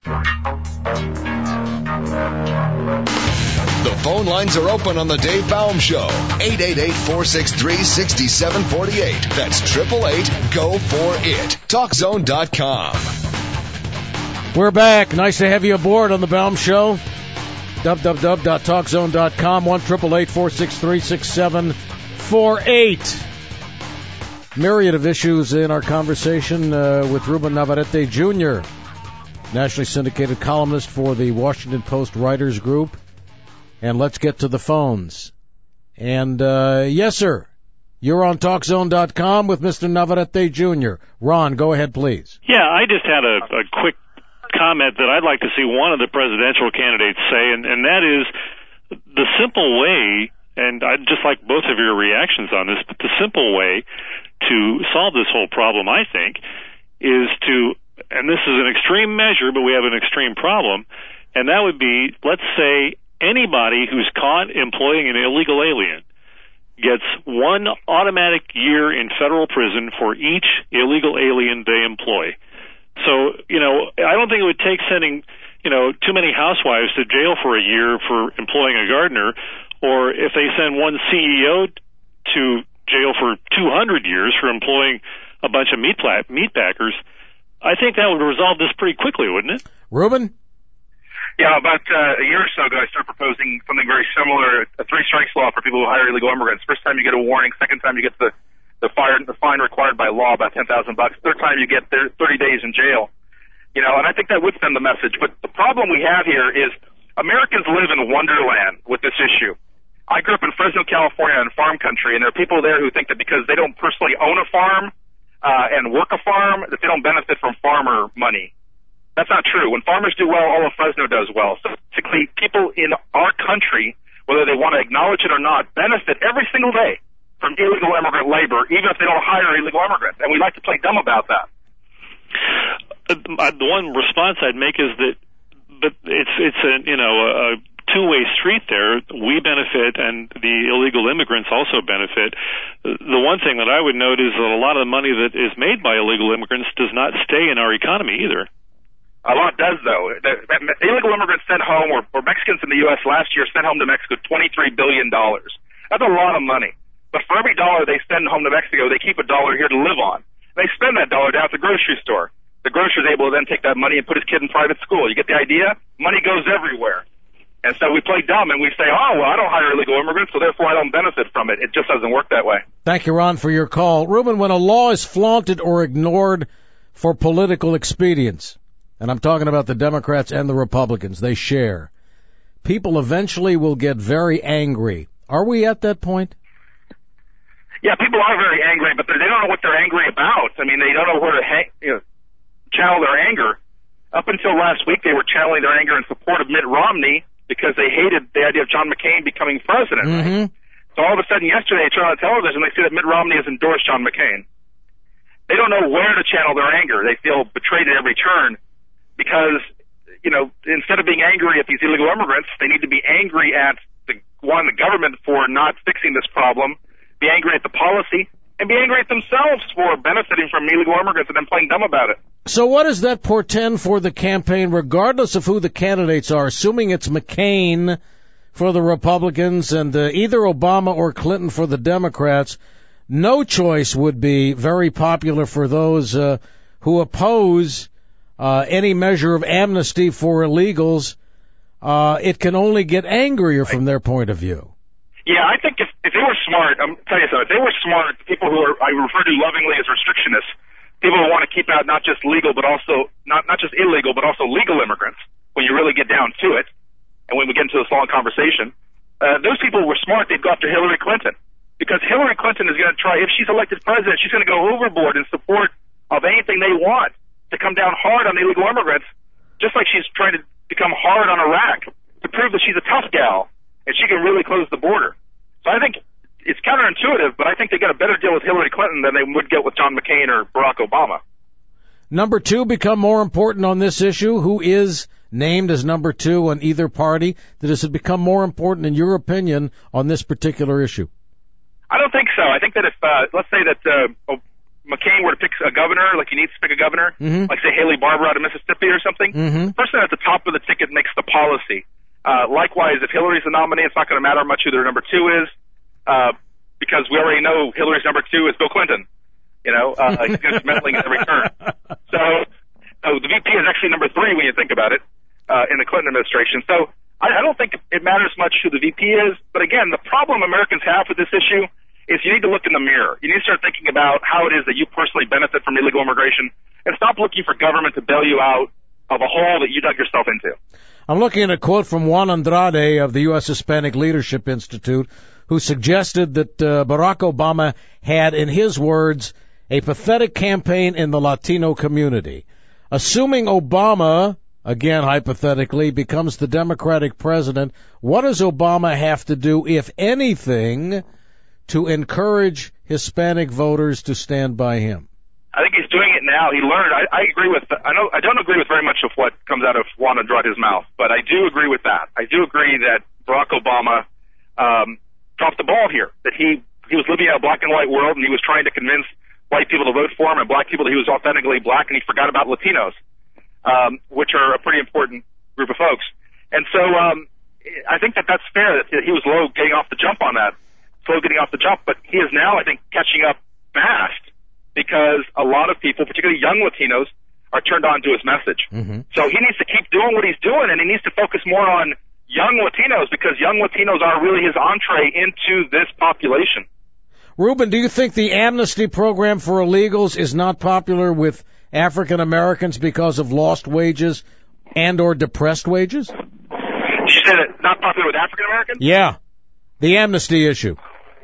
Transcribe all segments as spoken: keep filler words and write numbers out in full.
The phone lines are open on the Dave Baum Show. eight eight eight, four six three, six seven four eight. That's eight eight eight, G O for it. talk zone dot com. We're back. Nice to have you aboard on the Baum Show. w w w dot talk zone dot com. one eight eight eight, four six three, six seven four eight. Myriad of issues in our conversation uh, with Ruben Navarrete Junior, nationally syndicated columnist for the Washington Post Writers Group. And let's get to the phones. And, uh, yes, sir, you're on talk zone dot com with Mister Navarrete Junior Ron, go ahead, please. Yeah, I just had a, a quick comment that I'd like to see one of the presidential candidates say, and, and that is the simple way, and I'd just like both of your reactions on this, but the simple way to solve this whole problem, I think, is to, and this is an extreme measure, but we have an extreme problem, and that would be, let's say, anybody who's caught employing an illegal alien gets one automatic year in federal prison for each illegal alien they employ. So, you know, I don't think it would take sending, you know, too many housewives to jail for a year for employing a gardener, or if they send one C E O to jail for two hundred years for employing a bunch of meat, pla- meat packers, I think that would resolve this pretty quickly, wouldn't it? Ruben? Yeah, about uh, a year or so ago, I started proposing something very similar, a three strikes law for people who hire illegal immigrants. First time you get a warning, second time you get the the, fire, the fine required by law, about ten thousand bucks. Third time you get thirty days in jail. You know, and I think that would send the message. But the problem we have here is Americans live in wonderland with this issue. I grew up in Fresno, California, in farm country, and there are people there who think that because they don't personally own a farm uh, and work a farm, that they don't benefit from farmer money. That's not true. When farmers do well, all of Fresno does well. So basically, people in our country, whether they want to acknowledge it or not, benefit every single day from illegal immigrant labor, even if they don't hire illegal immigrants. And we like to play dumb about that. Uh, the one response I'd make is that, but it's it's a you know a two-way street there. We benefit, and the illegal immigrants also benefit. The one thing that I would note is that a lot of the money that is made by illegal immigrants does not stay in our economy either. A lot does, though. The, the illegal immigrants sent home, or, or Mexicans in the U S last year sent home to Mexico twenty-three billion dollars. That's a lot of money. But for every dollar they send home to Mexico, they keep a dollar here to live on. They spend that dollar down at the grocery store. The grocer is able to then take that money and put his kid in private school. You get the idea? Money goes everywhere. And so we play dumb and we say, oh, well, I don't hire illegal immigrants, so therefore I don't benefit from it. It just doesn't work that way. Thank you, Ron, for your call. Ruben, when a law is flaunted or ignored for political expedience, and I'm talking about the Democrats and the Republicans, they share, people eventually will get very angry. Are we at that point? Yeah, people are very angry, but they don't know what they're angry about. I mean, they don't know where to hang, you know, channel their anger. Up until last week, they were channeling their anger in support of Mitt Romney because they hated the idea of John McCain becoming president. Mm-hmm. Right? So all of a sudden yesterday, they turn on the television, they see that Mitt Romney has endorsed John McCain. They don't know where to channel their anger. They feel betrayed at every turn because, you know, instead of being angry at these illegal immigrants, they need to be angry at, the one, the government for not fixing this problem, be angry at the policy, and be angry at themselves for benefiting from illegal immigrants and then playing dumb about it. So what does that portend for the campaign, regardless of who the candidates are, assuming it's McCain for the Republicans and uh, either Obama or Clinton for the Democrats? No choice would be very popular for those uh, who oppose uh, any measure of amnesty for illegals. Uh, it can only get angrier from their point of view. Yeah, I think if, if they were smart, I'm tell you something, if they were smart, people who are, I refer to lovingly as restrictionists, people who want to keep out not just legal, but also, not, not just illegal, but also legal immigrants, when you really get down to it, and when we get into this long conversation, uh, those people were smart, they'd go after Hillary Clinton. Because Hillary Clinton is going to try, if she's elected president, she's going to go overboard in support of anything they want to come down hard on illegal immigrants, just like she's trying to become hard on Iraq to prove that she's a tough gal and she can really close the border. So I think it's counterintuitive, but I think they get a better deal with Hillary Clinton than they would get with John McCain or Barack Obama. Number two become more important on this issue? Who is named as number two on either party? Does it become more important, in your opinion, on this particular issue? I don't think so. I think that if, uh, let's say that uh, McCain were to pick a governor, like he needs to pick a governor, mm-hmm. like say Haley Barbour out of Mississippi or something, mm-hmm. the person at the top of the ticket makes the policy. Uh, likewise, if Hillary's the nominee, it's not going to matter much who their number two is, uh, because we already know Hillary's number two is Bill Clinton. You know, uh, he's going to be meddling at every turn. So, so the V P is actually number three when you think about it, uh, in the Clinton administration. So I, I don't think it matters much who the V P is. But again, the problem Americans have with this issue is you need to look in the mirror. You need to start thinking about how it is that you personally benefit from illegal immigration and stop looking for government to bail you out of a hole that you dug yourself into. I'm looking at a quote from Juan Andrade of the U S Hispanic Leadership Institute, who suggested that uh, Barack Obama had, in his words, a pathetic campaign in the Latino community. Assuming Obama, again hypothetically, becomes the Democratic president, what does Obama have to do, if anything, to encourage Hispanic voters to stand by him? I think he's doing it now. He learned. I, I agree with. I know. I don't agree with very much of what comes out of Juan Andrade's mouth, but I do agree with that. I do agree that Barack Obama um, dropped the ball here. That he he was living in a black and white world, and he was trying to convince white people to vote for him and black people that he was authentically black, and he forgot about Latinos, um, which are a pretty important group of folks. And so um, I think that that's fair. That he was low getting off the jump on that, slow getting off the jump, but he is now, I think, catching up fast, because a lot of people, particularly young Latinos, are turned on to his message. Mm-hmm. So he needs to keep doing what he's doing, and he needs to focus more on young Latinos, because young Latinos are really his entree into this population. Ruben, do you think the amnesty program for illegals is not popular with African Americans because of lost wages and or depressed wages? Did you say that not popular with African Americans? Yeah, the amnesty issue.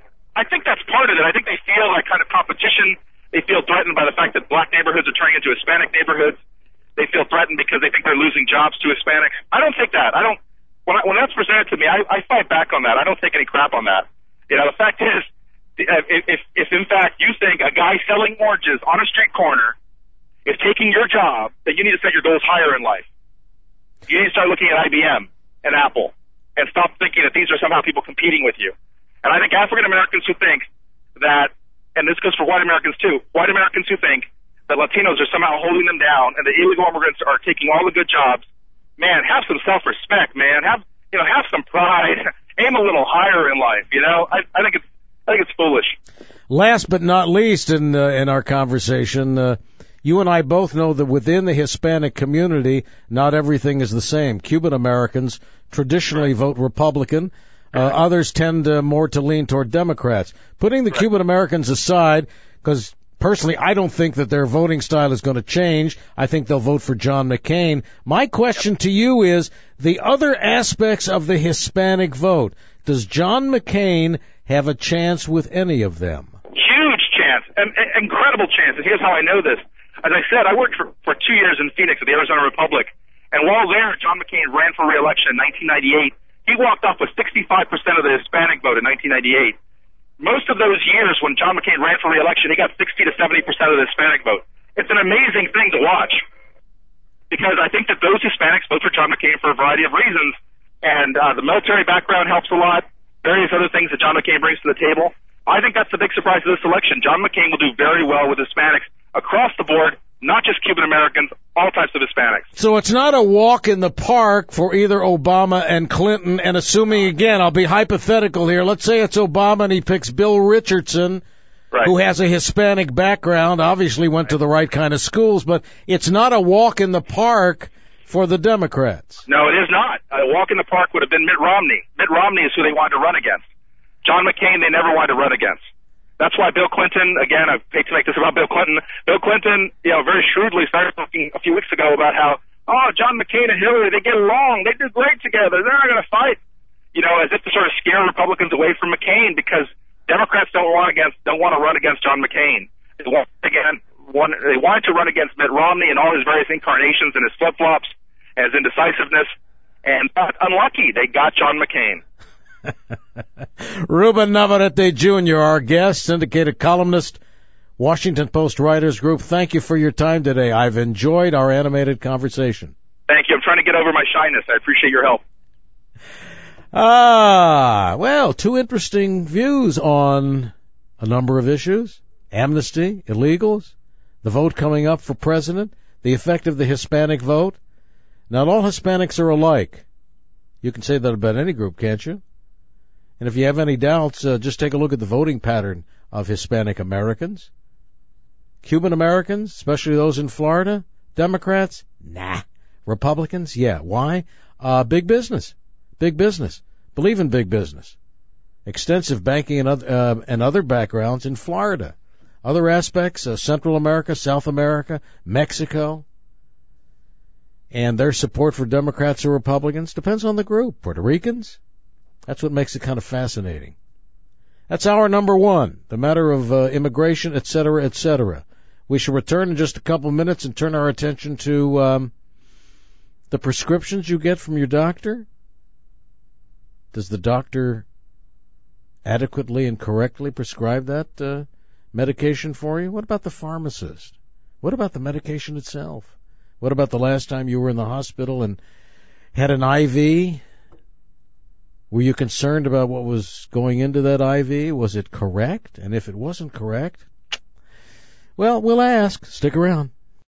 I think that's part of it. I think they feel that kind of competition. They feel threatened by the fact that black neighborhoods are turning into Hispanic neighborhoods. They feel threatened because they think they're losing jobs to Hispanics. I don't think that. I don't. When, I, when that's presented to me, I, I fight back on that. I don't take any crap on that. You know, the fact is, if, if, if in fact you think a guy selling oranges on a street corner is taking your job, then you need to set your goals higher in life. You need to start looking at I B M and Apple and stop thinking that these are somehow people competing with you. And I think African Americans who think that, and this goes for white Americans too, white Americans who think that Latinos are somehow holding them down and that illegal immigrants are taking all the good jobs, man, have some self-respect, man. Have, you know, have some pride. Aim a little higher in life, you know? I, I think it's, I think it's foolish. Last but not least in, uh, in our conversation, uh, you and I both know that within the Hispanic community, not everything is the same. Cuban Americans traditionally vote Republican. Uh, others tend uh, more to lean toward Democrats. Putting the Cuban Americans aside, because personally I don't think that their voting style is going to change. I think they'll vote for John McCain. My question to you is the other aspects of the Hispanic vote. Does John McCain have a chance with any of them? Huge chance, an, an incredible chance. And here's how I know this. As I said, I worked for, for two years in Phoenix at the Arizona Republic, and while there, John McCain ran for re-election in nineteen ninety-eight. He walked off with sixty-five percent of the Hispanic vote in nineteen ninety-eight. Most of those years when John McCain ran for re-election, he got sixty to seventy percent of the Hispanic vote. It's an amazing thing to watch, because I think that those Hispanics vote for John McCain for a variety of reasons, and uh, the military background helps a lot, various other things that John McCain brings to the table. I think that's the big surprise of this election. John McCain will do very well with Hispanics across the board, not just Cuban Americans, all types of Hispanics. So it's not a walk in the park for either Obama and Clinton, and assuming, again, I'll be hypothetical here, let's say it's Obama and he picks Bill Richardson, right, who has a Hispanic background, obviously went to the right kind of schools, but it's not a walk in the park for the Democrats. No, it is not. A walk in the park would have been Mitt Romney. Mitt Romney is who they wanted to run against. John McCain, they never wanted to run against. That's why Bill Clinton, again, I hate to make this about Bill Clinton, Bill Clinton, you know, very shrewdly started talking a few weeks ago about how, oh, John McCain and Hillary, they get along, they do great together, they're not going to fight, you know, as if to sort of scare Republicans away from McCain, because Democrats don't want against, don't want to run against John McCain. They want, again, one, they wanted to run against Mitt Romney and all his various incarnations and his flip-flops and his indecisiveness, and but unlucky, they got John McCain. Ruben Navarrete Junior, our guest, syndicated columnist, Washington Post Writers Group. Thank you for your time today. I've enjoyed our animated conversation. Thank you. I'm trying to get over my shyness. I appreciate your help. Ah, well, two interesting views on a number of issues. amnesty, illegals, the vote coming up for president, the effect of the Hispanic vote. Not all Hispanics are alike. You can say that about any group, can't you? And if you have any doubts, uh, just take a look at the voting pattern of Hispanic Americans. Cuban Americans, especially those in Florida, Democrats, nah. Republicans, yeah. Why? Uh, big business. Big business. Believe in big business. Extensive banking and other, uh, and other backgrounds in Florida. Other aspects, uh, Central America, South America, Mexico. And their support for Democrats or Republicans depends on the group. Puerto Ricans. That's what makes it kind of fascinating. That's hour number one, the matter of uh, immigration, et cetera, et cetera. We shall return in just a couple minutes and turn our attention to um, the prescriptions you get from your doctor. Does the doctor adequately and correctly prescribe that uh, medication for you? What about the pharmacist? What about the medication itself? What about the last time you were in the hospital and had an I V? Were you concerned about what was going into that I V? Was it correct? And if it wasn't correct, well, we'll ask. Stick around.